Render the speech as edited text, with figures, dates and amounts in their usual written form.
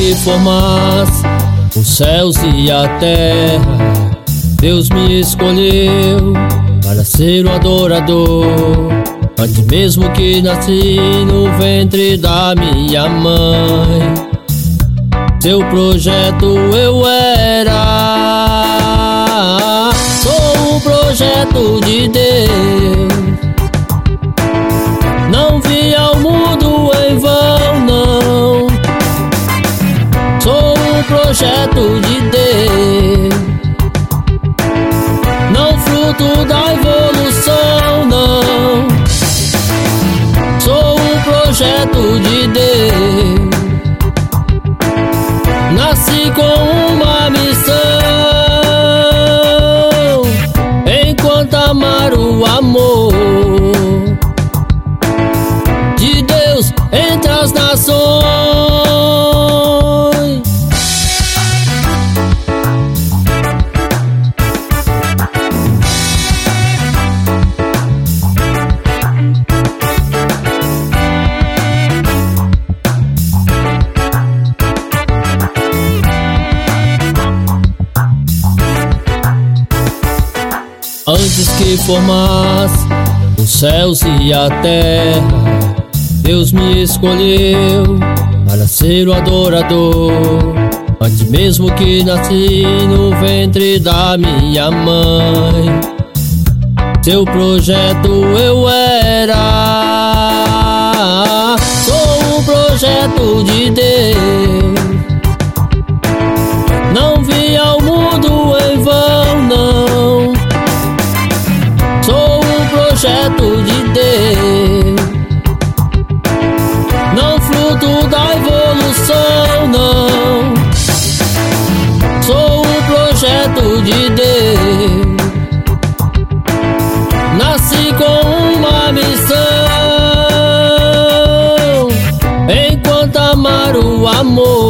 que formasse os céus e a terra, Deus me escolheu para ser o adorador. Antes mesmo que nasci no ventre da minha mãe, seu projeto eu era. Sou o projeto de Deus, não vi ao mundo em vão, não. Sou o projeto de Deus, não fruto da evolução, não. Sou o projeto de Deus, nasci com uma missão, enquanto amar o amor de Deus entre as nações. Antes que formasse os céus e a terra, Deus me escolheu para ser o adorador. Antes mesmo que nasci no ventre da minha mãe, seu projeto eu era. Sou o projeto de Deus, não vi ao mundo em vão, não. Sou o projeto de Deus, não fruto da evolução, não. Sou o projeto de Deus, nasci com uma missão, enquanto amar o amor